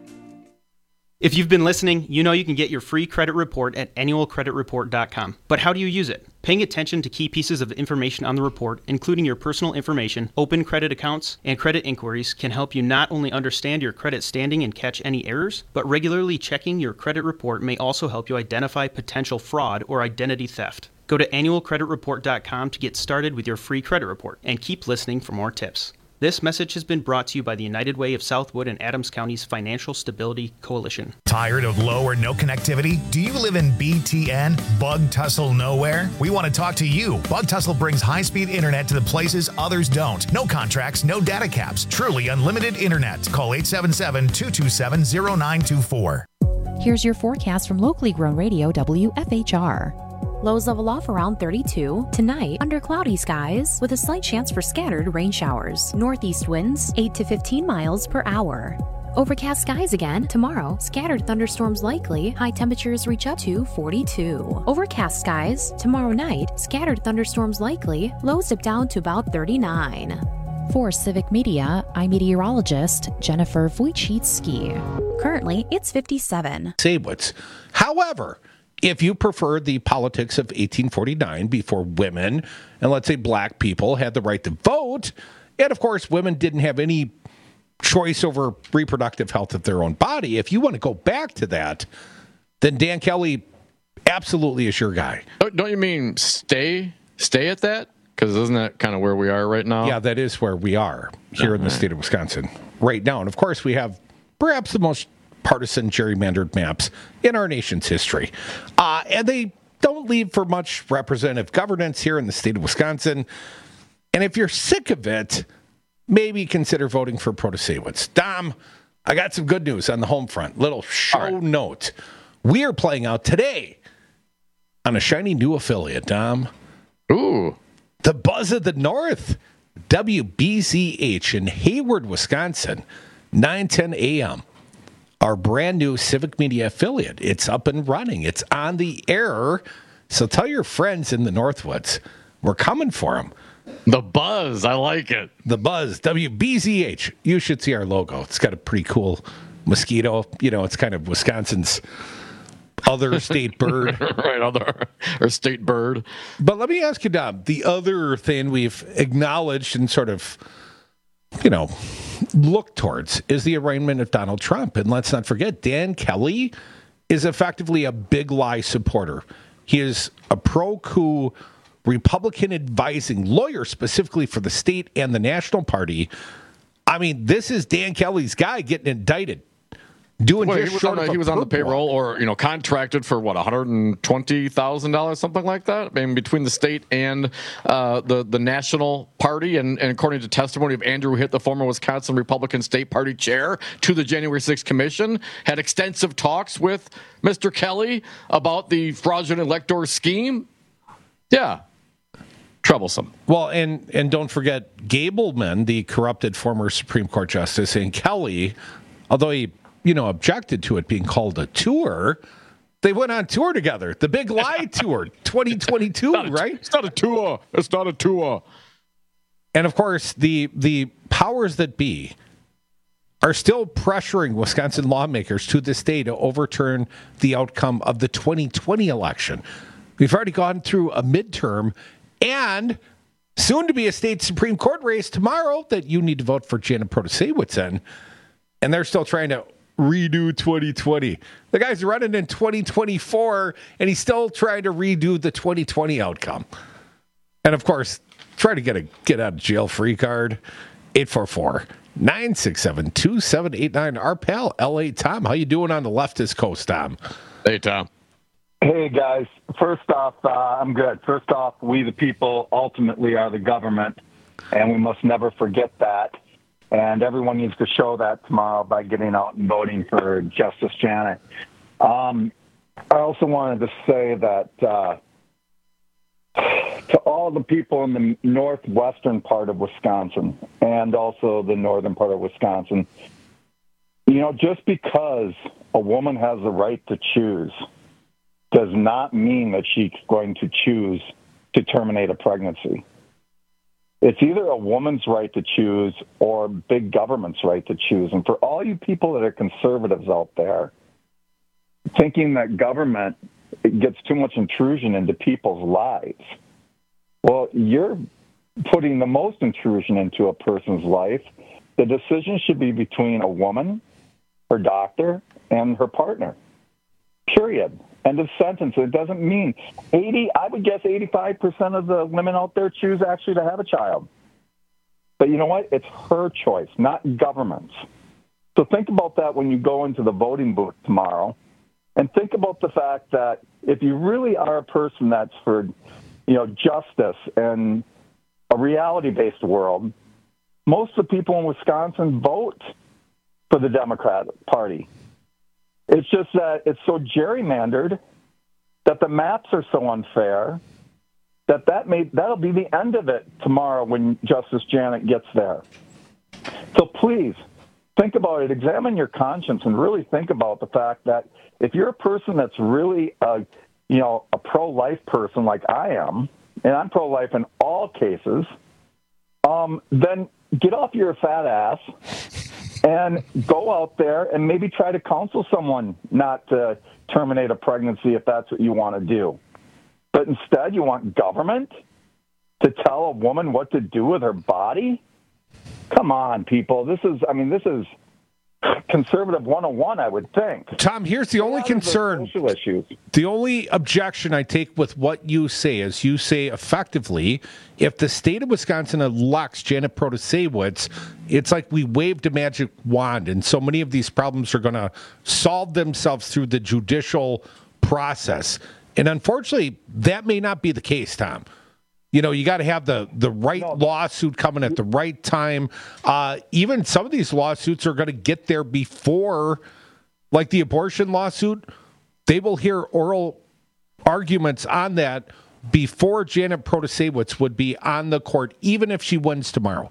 If you've been listening, you know you can get your free credit report at annualcreditreport.com. But how do you use it? Paying attention to key pieces of information on the report, including your personal information, open credit accounts, and credit inquiries, can help you not only understand your credit standing and catch any errors, but regularly checking your credit report may also help you identify potential fraud or identity theft. Go to annualcreditreport.com to get started with your free credit report, and keep listening for more tips. This message has been brought to you by the United Way of Southwood and Adams County's Financial Stability Coalition. Tired of low or no connectivity? Do you live in BTN, Bug Tussle Nowhere? We want to talk to you. Bug Tussle brings high-speed internet to the places others don't. No contracts, no data caps. Truly unlimited internet. Call 877-227-0924. Here's your forecast from locally grown radio WFHR. Lows level off around 32. Tonight, under cloudy skies with a slight chance for scattered rain showers. Northeast winds 8 to 15 miles per hour. Overcast skies again. Tomorrow, scattered thunderstorms likely. High temperatures reach up to 42. Overcast skies. Tomorrow night, scattered thunderstorms likely. Lows dip down to about 39. For Civic Media, I'm meteorologist Jennifer Wojcicki. Currently, it's 57. Saywitz. However, if you prefer the politics of 1849 before women and let's say black people had the right to vote, and of course women didn't have any choice over reproductive health of their own body, if you want to go back to that, then Dan Kelly absolutely is your guy. Don't you mean stay at that? Because isn't that kind of where we are right now? Yeah, that is where we are here in the state of Wisconsin right now. And of course we have perhaps the most partisan gerrymandered maps in our nation's history. And they don't leave for much representative governance here in the state of Wisconsin. And if you're sick of it, maybe consider voting for Protasiewicz. Dom, I got some good news on the home front. Little show note. We are playing out today on a shiny new affiliate, Dom. Ooh. The Buzz of the North, WBZH in Hayward, Wisconsin, 9:10 a.m. Our brand new Civic Media affiliate. It's up and running. It's on the air. So tell your friends in the Northwoods. We're coming for them. The Buzz. I like it. The Buzz, WBZH. You should see our logo. It's got a pretty cool mosquito. You know, it's kind of Wisconsin's other state bird. Right, or state bird. But let me ask you, Dom, the other thing we've acknowledged and sort of, you know, look towards is the arraignment of Donald Trump. And let's not forget, Dan Kelly is effectively a big lie supporter. He is a pro-coup Republican advising lawyer specifically for the state and the national party. I mean, this is Dan Kelly's guy getting indicted. He was on the payroll or, you know, contracted for what, $120,000, something like that? I mean, between the state and the national party. And according to testimony of Andrew Hitt, the former Wisconsin Republican State Party chair to the January 6th commission, had extensive talks with Mr. Kelly about the fraudulent elector scheme. Yeah. Troublesome. Well, and don't forget Gableman, the corrupted former Supreme Court justice, and Kelly, although he, you know, objected to it being called a tour, they went on tour together. The Big Lie Tour 2022, right? It's not a tour. It's not a tour. And of course, the powers that be are still pressuring Wisconsin lawmakers to this day to overturn the outcome of the 2020 election. We've already gone through a midterm and soon to be a state Supreme Court race tomorrow that you need to vote for Janet Protasiewicz in. And they're still trying to redo 2020. The guy's running in 2024, and he's still trying to redo the 2020 outcome. And of course, try to get a get out of jail free card. 844-967-2789. Our pal, L.A. Tom. How you doing on the leftist coast, Tom? Hey, Tom. Hey, guys. First off, I'm good. First off, we the people ultimately are the government, and we must never forget that. And everyone needs to show that tomorrow by getting out and voting for Justice Janet. I also wanted to say that to all the people in the northwestern part of Wisconsin and also the northern part of Wisconsin, you know, just because a woman has the right to choose does not mean that she's going to choose to terminate a pregnancy. It's either a woman's right to choose or big government's right to choose. And for all you people that are conservatives out there, thinking that government gets too much intrusion into people's lives, well, you're putting the most intrusion into a person's life. The decision should be between a woman, her doctor, and her partner. Period. End of sentence. It doesn't mean I would guess 85% of the women out there choose actually to have a child. But you know what? It's her choice, not government's. So think about that when you go into the voting booth tomorrow. And think about the fact that if you really are a person that's for, you know, justice and a reality-based world, most of the people in Wisconsin vote for the Democratic Party. It's just that it's so gerrymandered that the maps are so unfair that'll be the end of it tomorrow when Justice Janet gets there. So please think about it. Examine your conscience and really think about the fact that if you're a person that's really a pro-life person like I am, and I'm pro-life in all cases, then get off your fat ass and go out there and maybe try to counsel someone not to terminate a pregnancy if that's what you want to do. But instead, you want government to tell a woman what to do with her body? Come on, people. This is conservative 101, I would think. Tom, here's the only concern. Social issues. The only objection I take with what you say is you say effectively, if the state of Wisconsin elects Janet Protasiewicz, it's like we waved a magic wand, and so many of these problems are going to solve themselves through the judicial process. And unfortunately, that may not be the case, Tom. You know, you got to have the right lawsuit coming at the right time. Even some of these lawsuits are going to get there before, like the abortion lawsuit. They will hear oral arguments on that before Janet Protasiewicz would be on the court, even if she wins tomorrow.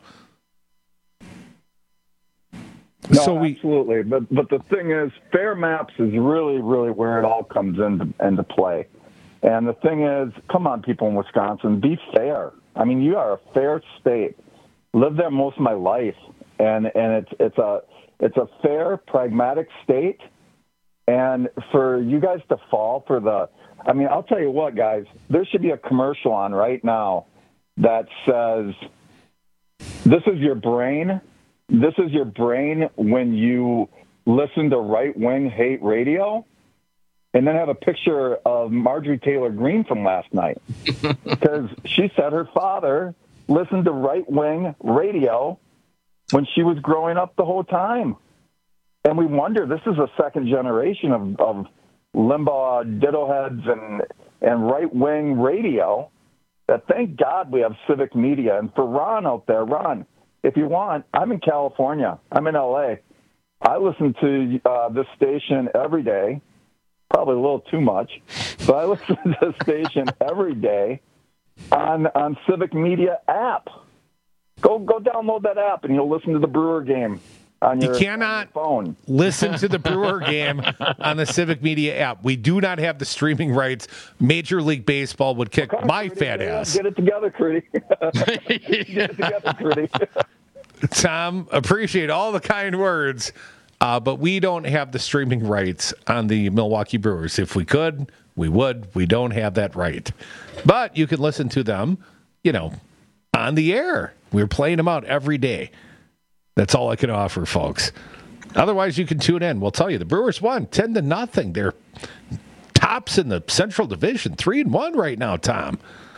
No, absolutely. But the thing is, fair maps is really, really where it all comes into play. And the thing is, come on, people in Wisconsin, be fair. I mean, you are a fair state. Lived there most of my life, and it's a fair, pragmatic state. And for you guys to fall for I mean, I'll tell you what, guys, there should be a commercial on right now that says, "This is your brain. This is your brain when you listen to right-wing hate radio." And then have a picture of Marjorie Taylor Greene from last night. Because she said her father listened to right-wing radio when she was growing up the whole time. And we wonder, this is a second generation of Limbaugh diddleheads and right-wing radio that, thank God, we have civic media. And for Ron out there, Ron, if you want, I'm in California. I'm in L.A. I listen to this station every day. Probably a little too much, but I listen to the station every day on Civic Media app. Go download that app, and you'll listen to the Brewer game on your phone. Listen to the Brewer game on the Civic Media app. We do not have the streaming rights. Major League Baseball would kick my fat ass. Get it together, Crudy. Get it together, Crudy. Tom, appreciate all the kind words. But we don't have the streaming rights on the Milwaukee Brewers. If we could, we would. We don't have that right. But you can listen to them, on the air. We're playing them out every day. That's all I can offer, folks. Otherwise, you can tune in. We'll tell you, the Brewers won 10-0. They're tops in the Central Division, 3-1 right now, Tom.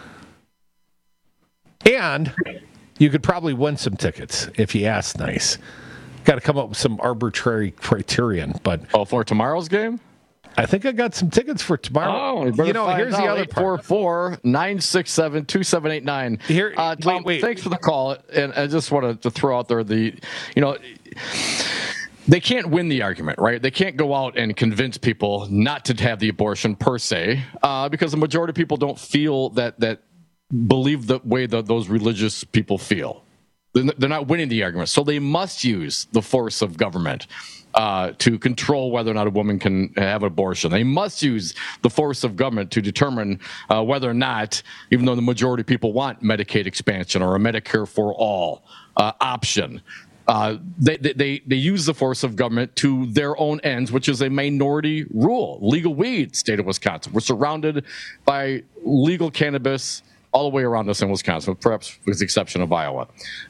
And you could probably win some tickets if you ask nice. Got to come up with some arbitrary criterion, but for tomorrow's game, I think I got some tickets for tomorrow. Here's the other part. 844-967-2789. Here, Tom, wait. Thanks for the call, and I just wanted to throw out there they can't win the argument, right? They can't go out and convince people not to have the abortion per se, because the majority of people don't feel that believe the way that those religious people feel. They're not winning the argument. So they must use the force of government to control whether or not a woman can have an abortion. They must use the force of government to determine whether or not, even though the majority of people want Medicaid expansion or a Medicare for all option, they use the force of government to their own ends, which is a minority rule. Legal weed, state of Wisconsin. We're surrounded by legal cannabis all the way around us in Wisconsin, perhaps with the exception of Iowa.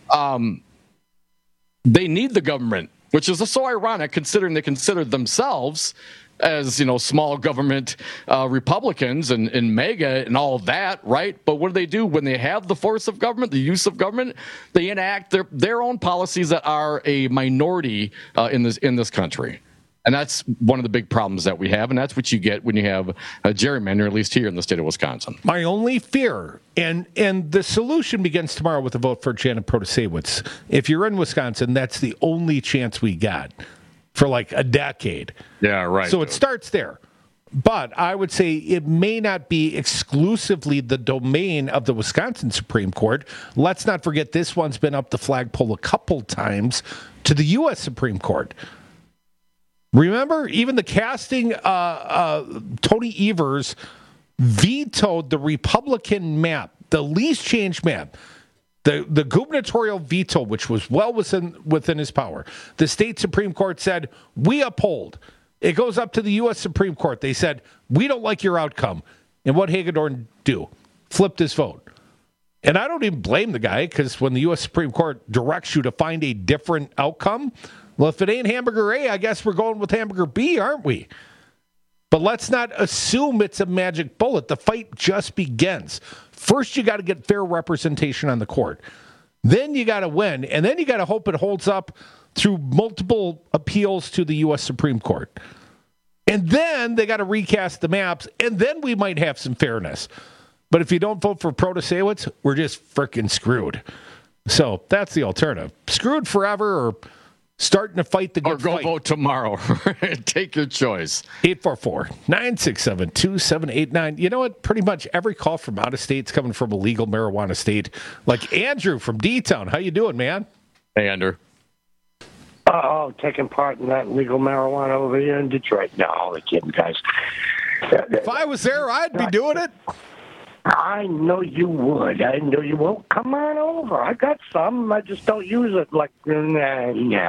They need the government, which is so ironic considering they consider themselves as, small government Republicans and MAGA and all of that, right? But what do when they have the force of government, the use of government? They enact their own policies that are a minority in this country. And that's one of the big problems that we have, and that's what you get when you have a gerrymander, at least here in the state of Wisconsin. My only fear, and the solution begins tomorrow with a vote for Janet Protasiewicz. If you're in Wisconsin, that's the only chance we got for like a decade. Yeah, right. So it starts there. But I would say it may not be exclusively the domain of the Wisconsin Supreme Court. Let's not forget this one's been up the flagpole a couple times to the U.S. Supreme Court. Remember, even the casting, Tony Evers vetoed the Republican map, the least change map, the gubernatorial veto, which was well within his power. The state Supreme Court said, we uphold. It goes up to the U.S. Supreme Court. They said, we don't like your outcome. And what Hagedorn do? Flipped his vote. And I don't even blame the guy, because when the U.S. Supreme Court directs you to find a different outcome, Well, if it ain't hamburger A, I guess we're going with hamburger B, aren't we? But let's not assume it's a magic bullet. The fight just begins. First, you got to get fair representation on the court. Then you got to win, and then you got to hope it holds up through multiple appeals to the U.S. Supreme Court. And then they got to recast the maps, and then we might have some fairness. But if you don't vote for Protasewicz, we're just freaking screwed. So that's the alternative. Screwed forever or starting to fight the good fight. Or go vote tomorrow. Take your choice. 844-967-2789. You know what? Pretty much every call from out of state is coming from a legal marijuana state. Like Andrew from D-Town. How you doing, man? Hey, Andrew. Oh, taking part in that legal marijuana over here in Detroit. No, only kidding, guys. If I was there, I'd be doing it. I know you would. I know you would. Come on over. I got some. I just don't use it like, yeah.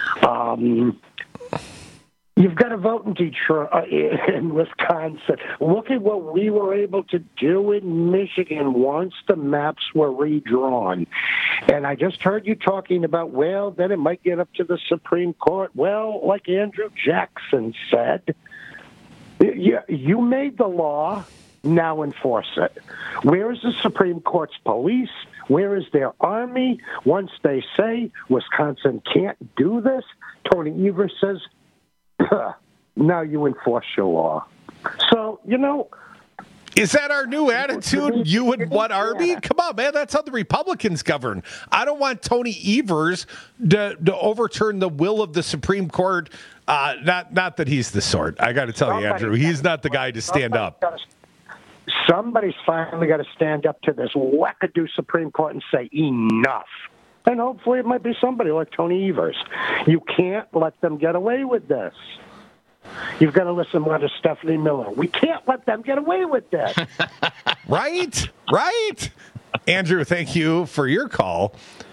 You've got to vote in Detroit, in Wisconsin. Look at what we were able to do in Michigan once the maps were redrawn. And I just heard you talking about, well, then it might get up to the Supreme Court. Well, like Andrew Jackson said, you made the law. Now enforce it. Where is the Supreme Court's police? Where is their army? Once they say Wisconsin can't do this, Tony Evers says, now you enforce your law. So, is that our new attitude? You and what army? Come on, man. That's how the Republicans govern. I don't want Tony Evers to overturn the will of the Supreme Court. Not that he's the sort. I got to tell you, Andrew, he's not the guy to stand up. Somebody's finally got to stand up to this wackadoo Supreme Court and say enough. And hopefully it might be somebody like Tony Evers. You can't let them get away with this. You've got to listen more to Stephanie Miller. We can't let them get away with this. Right. Andrew, thank you for your call.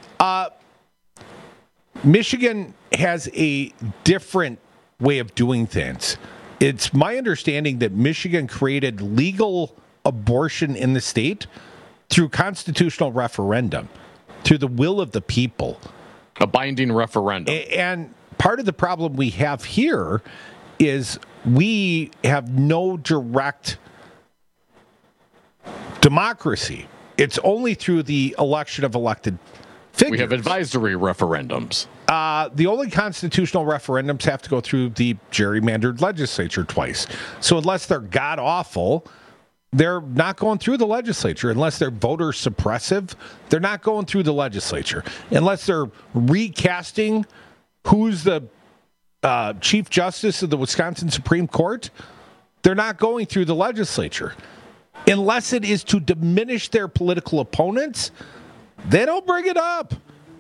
Michigan has a different way of doing things. It's my understanding that Michigan created legal abortion in the state through constitutional referendum, through the will of the people. A binding referendum. And part of the problem we have here is we have no direct democracy. It's only through the election of elected figures. We have advisory referendums. The only constitutional referendums have to go through the gerrymandered legislature twice. So unless they're god-awful, they're not going through the legislature. Unless they're voter suppressive, they're not going through the legislature. Unless they're recasting who's the Chief Justice of the Wisconsin Supreme Court, they're not going through the legislature. Unless it is to diminish their political opponents, they don't bring it up.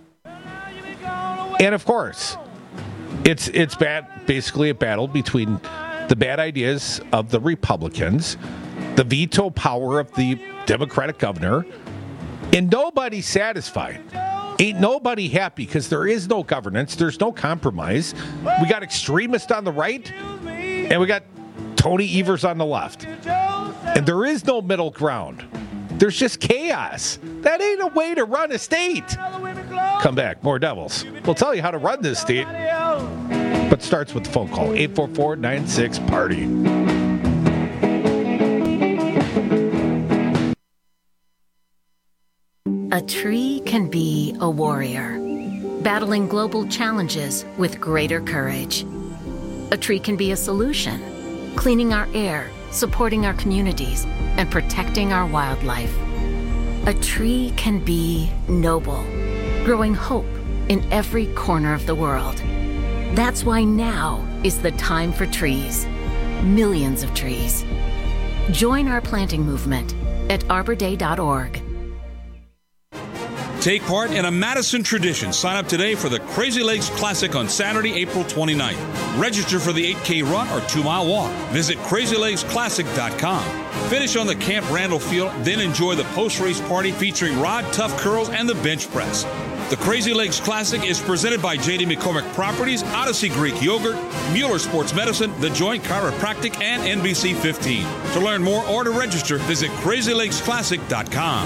And of course, it's basically a battle between the bad ideas of the Republicans, the veto power of the Democratic governor, and nobody's satisfied. Ain't nobody happy because there is no governance. There's no compromise. We got extremists on the right, and we got Tony Evers on the left. And there is no middle ground. There's just chaos. That ain't a way to run a state. Come back. More Devils. We'll tell you how to run this state. But starts with the phone call. 844-96-PARTY. A tree can be a warrior, battling global challenges with greater courage. A tree can be a solution, cleaning our air, supporting our communities, and protecting our wildlife. A tree can be noble, growing hope in every corner of the world. That's why now is the time for trees. Millions of trees. Join our planting movement at arborday.org. Take part in a Madison tradition. Sign up today for the Crazy Lakes Classic on Saturday, April 29th. Register for the 8K run or 2-mile walk. Visit crazylakesclassic.com. Finish on the Camp Randall field, then enjoy the post-race party featuring Rod Tough Curls and the bench press. The Crazy Lakes Classic is presented by J.D. McCormick Properties, Odyssey Greek Yogurt, Mueller Sports Medicine, The Joint Chiropractic, and NBC 15. To learn more or to register, visit crazylakesclassic.com.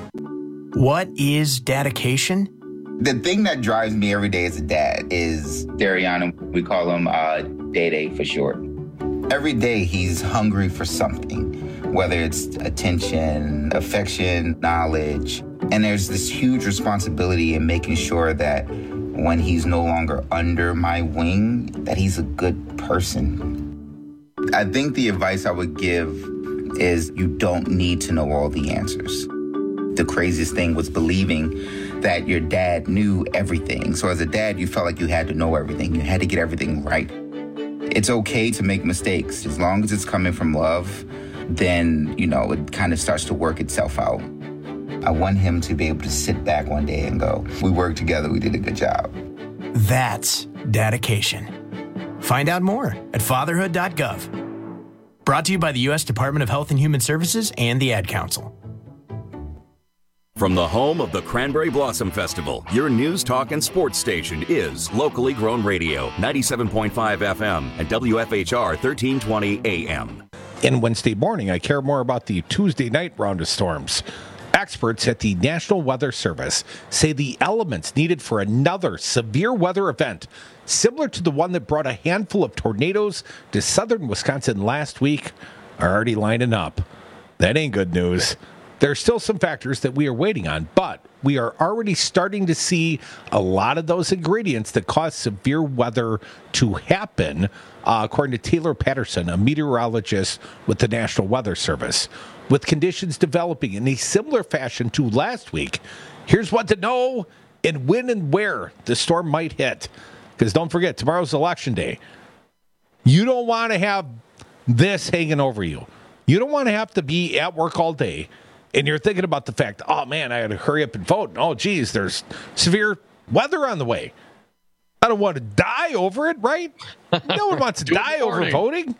What is dedication? The thing that drives me every day as a dad is Dariana. We call him Day for short. Every day he's hungry for something, whether it's attention, affection, knowledge. And there's this huge responsibility in making sure that when he's no longer under my wing, that he's a good person. I think the advice I would give is you don't need to know all the answers. The craziest thing was believing that your dad knew everything. So as a dad, you felt like you had to know everything. You had to get everything right. It's okay to make mistakes. As long as it's coming from love, then, it kind of starts to work itself out. I want him to be able to sit back one day and go, we worked together, we did a good job. That's dedication. Find out more at fatherhood.gov. Brought to you by the U.S. Department of Health and Human Services and the Ad Council. From the home of the Cranberry Blossom Festival, your news, talk, and sports station is Locally Grown Radio, 97.5 FM and WFHR 1320 AM. In Wednesday morning, I care more about the Tuesday night round of storms. Experts at the National Weather Service say the elements needed for another severe weather event, similar to the one that brought a handful of tornadoes to southern Wisconsin last week, are already lining up. That ain't good news. There are still some factors that we are waiting on, but we are already starting to see a lot of those ingredients that cause severe weather to happen, according to Taylor Patterson, a meteorologist with the National Weather Service. With conditions developing in a similar fashion to last week, here's what to know and when and where the storm might hit. Because don't forget, tomorrow's Election Day. You don't want to have this hanging over you. You don't want to have to be at work all day and you're thinking about the fact, oh, man, I got to hurry up and vote. And, oh, geez, there's severe weather on the way. I don't want to die over it, right? No one wants to die over voting.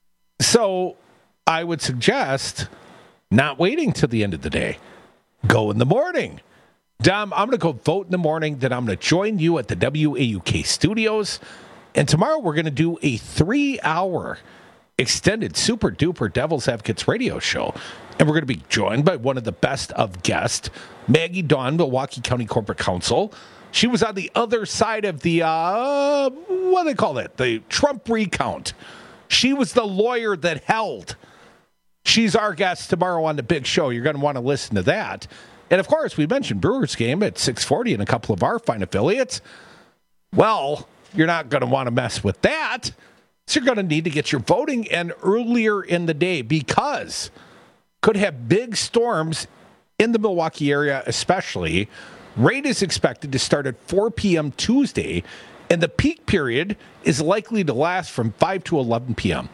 So I would suggest not waiting till the end of the day. Go in the morning. Dom, I'm going to go vote in the morning. Then I'm going to join you at the WAUK studios. And tomorrow we're going to do a 3-hour extended Super Duper Devil's Advocates radio show. And we're going to be joined by one of the best of guests, Maggie Dawn, Milwaukee County Corporate Counsel. She was on the other side of the, what do they call it? The Trump recount. She was the lawyer that held. She's our guest tomorrow on the big show. You're going to want to listen to that. And, of course, we mentioned Brewers game at 6:40 and a couple of our fine affiliates. Well, you're not going to want to mess with that. So you're going to need to get your voting in earlier in the day because could have big storms in the Milwaukee area especially. Rain is expected to start at 4 p.m. Tuesday, and the peak period is likely to last from 5 to 11 p.m.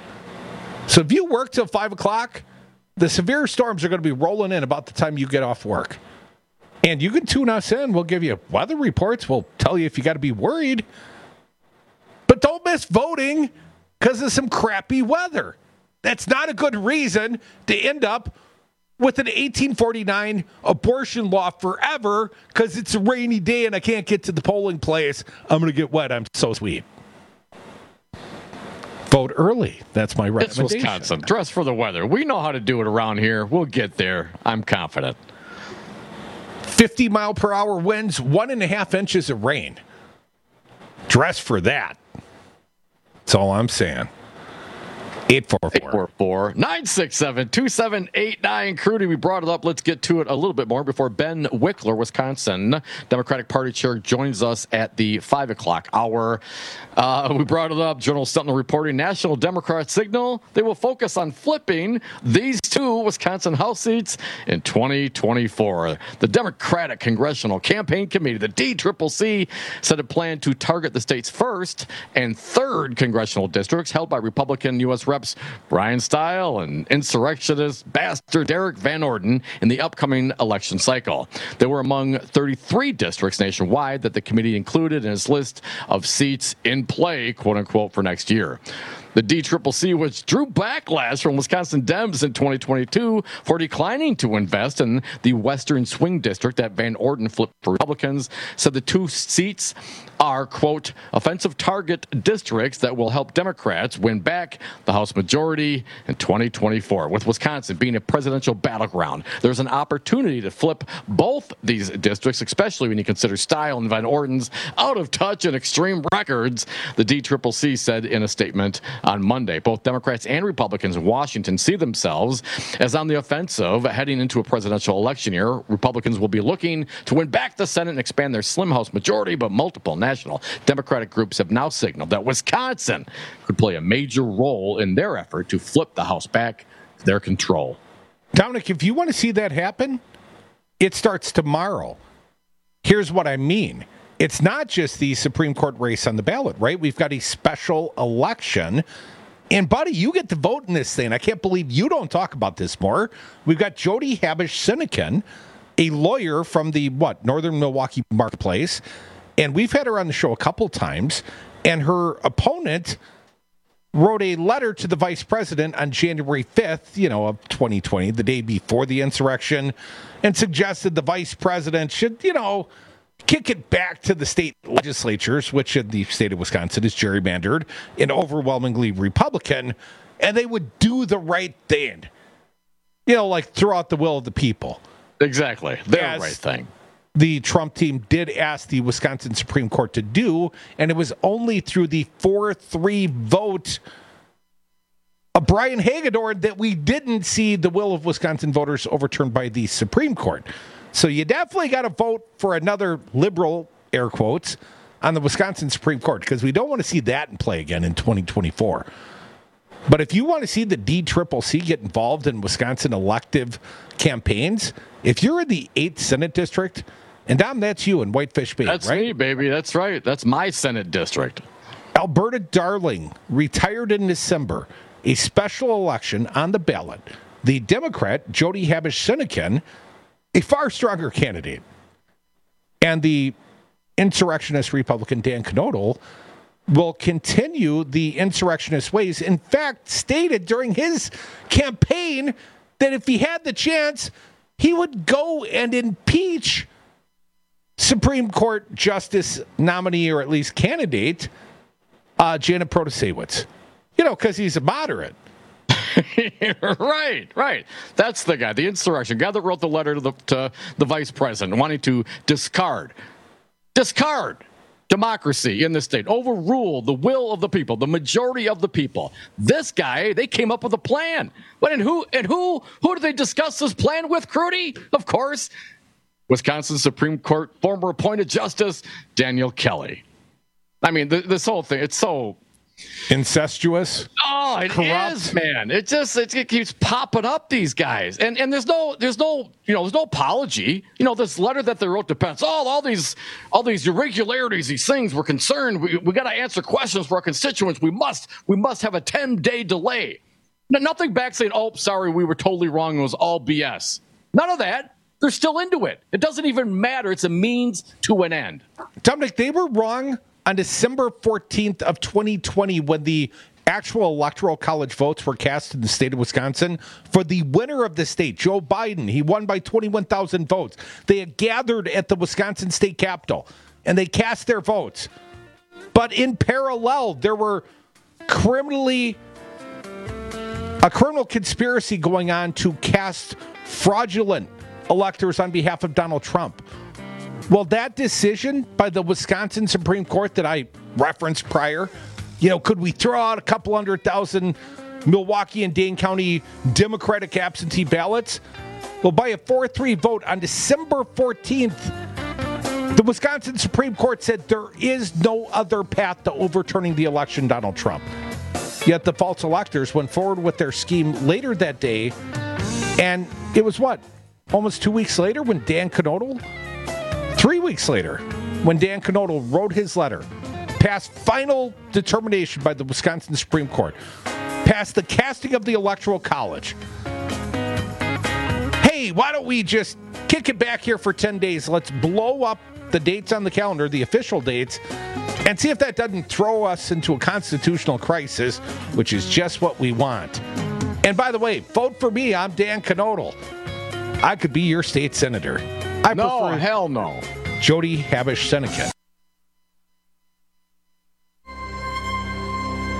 So if you work till 5 o'clock, the severe storms are going to be rolling in about the time you get off work. And you can tune us in. We'll give you weather reports. We'll tell you if you got to be worried. But don't miss voting because of some crappy weather. That's not a good reason to end up with an 1849 abortion law forever because it's a rainy day and I can't get to the polling place. I'm going to get wet. I'm so sweet. Vote early. That's my recommendation. It's Wisconsin. Dress for the weather. We know how to do it around here. We'll get there. I'm confident. 50-mile-per-hour winds, 1.5 inches of rain. Dress for that. That's all I'm saying. 844-967-2789. Crudy, we brought it up. Let's get to it a little bit more before Ben Wickler, Wisconsin Democratic Party Chair, joins us at the 5 o'clock hour. We brought it up. Journal Sentinel reporting National Democrats signal they will focus on flipping these 2 Wisconsin House seats in 2024. The Democratic Congressional Campaign Committee, the DCCC, said it planned to target the state's 1st and 3rd congressional districts held by Republican U.S. Reps Brian Stile and insurrectionist bastard Derek Van Orden in the upcoming election cycle. They were among 33 districts nationwide that the committee included in its list of seats in play, quote unquote, for next year. The DCCC, which drew backlash from Wisconsin Dems in 2022 for declining to invest in the Western Swing District that Van Orden flipped for Republicans, said the 2 seats are, quote, offensive target districts that will help Democrats win back the House majority in 2024. With Wisconsin being a presidential battleground, there's an opportunity to flip both these districts, especially when you consider Style and Van Orden's out of touch and extreme records, the DCCC said in a statement on Monday. Both Democrats and Republicans in Washington see themselves as on the offensive heading into a presidential election year. Republicans will be looking to win back the Senate and expand their slim House majority, but multiple national Democratic groups have now signaled that Wisconsin could play a major role in their effort to flip the House back to their control. Dominic, if you want to see that happen, it starts tomorrow. Here's what I mean. It's not just the Supreme Court race on the ballot, right? We've got a special election. And, buddy, you get to vote in this thing. I can't believe you don't talk about this more. We've got Jody Habush-Sinekin, a lawyer from the, Northern Milwaukee Marketplace. And we've had her on the show a couple times, and her opponent wrote a letter to the vice president on January 5th, of 2020, the day before the insurrection, and suggested the vice president should, kick it back to the state legislatures, which in the state of Wisconsin is gerrymandered and overwhelmingly Republican, and they would do the right thing, like throw out the will of the people. Exactly. The right thing. The Trump team did ask the Wisconsin Supreme Court to do, and it was only through the 4-3 vote of Brian Hagedorn that we didn't see the will of Wisconsin voters overturned by the Supreme Court. So you definitely got to vote for another liberal, air quotes, on the Wisconsin Supreme Court, because we don't want to see that in play again in 2024. But if you want to see the DCCC get involved in Wisconsin elective campaigns, if you're in the 8th Senate District, and Dom, that's you in Whitefish Bay, That's right? me, baby. That's right. That's my Senate district. Alberta Darling retired in December. A special election on the ballot. The Democrat, Jody Habush-Sinekin, a far stronger candidate. And the insurrectionist Republican Dan Knodl will continue the insurrectionist ways. In fact, stated during his campaign that if he had the chance, he would go and impeach Supreme Court Justice nominee, or at least candidate, Janet Protasewicz. Because he's a moderate. Right. That's the guy, the insurrection guy that wrote the letter to the vice president, wanting to discard democracy in the state, overrule the will of the people, the majority of the people. This guy, they came up with a plan. But who did they discuss this plan with, Crudy? Of course, Wisconsin Supreme Court former appointed Justice Daniel Kelly. I mean, this whole thing, it's so incestuous. Oh, it corrupt. Is, man. It keeps popping up, these guys. And there's no apology. This letter that they wrote to Pence, all these irregularities, these things, we're concerned. We got to answer questions for our constituents. We must have a 10-day delay. Nothing back saying, oh, sorry, we were totally wrong. It was all BS. None of that. They're still into it. It doesn't even matter. It's a means to an end. Dominic, they were wrong on December 14th of 2020 when the actual electoral college votes were cast in the state of Wisconsin for the winner of the state, Joe Biden. He won by 21,000 votes. They had gathered at the Wisconsin State Capitol, and they cast their votes. But in parallel, there were a criminal conspiracy going on to cast fraudulent electors on behalf of Donald Trump. Well, that decision by the Wisconsin Supreme Court that I referenced prior, could we throw out a couple 100,000 Milwaukee and Dane County Democratic absentee ballots? Well, by a 4-3 vote on December 14th, the Wisconsin Supreme Court said there is no other path to overturning the election, Donald Trump. Yet the false electors went forward with their scheme later that day, and it was almost 2 weeks later when Dan Knodl, 3 weeks later, when Dan Knodl wrote his letter, passed final determination by the Wisconsin Supreme Court, passed the casting of the Electoral College. Hey, why don't we just kick it back here for 10 days? Let's blow up the dates on the calendar, the official dates, and see if that doesn't throw us into a constitutional crisis, which is just what we want. And by the way, vote for me. I'm Dan Knodl. I could be your state senator. I prefer hell no. Jody Habush-Sinekin.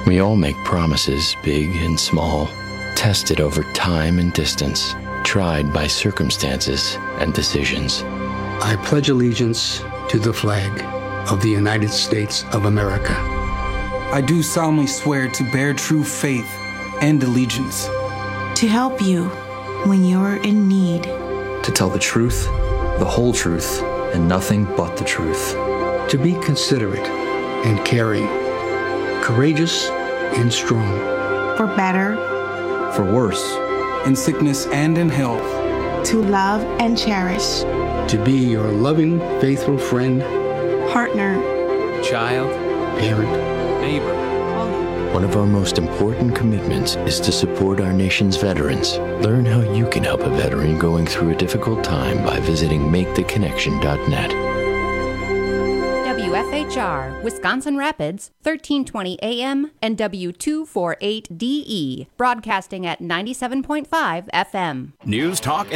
We all make promises, big and small, tested over time and distance, tried by circumstances and decisions. I pledge allegiance to the flag of the United States of America. I do solemnly swear to bear true faith and allegiance. To help you when you're in need. To tell the truth, the whole truth, and nothing but the truth. To be considerate and caring, courageous and strong. For better. For worse. In sickness and in health. To love and cherish. To be your loving, faithful friend. Partner. Child. Parent. Neighbor. One of our most important commitments is to support our nation's veterans. Learn how you can help a veteran going through a difficult time by visiting maketheconnection.net. WFHR, Wisconsin Rapids, 1320 AM and W248DE, broadcasting at 97.5 FM. News Talk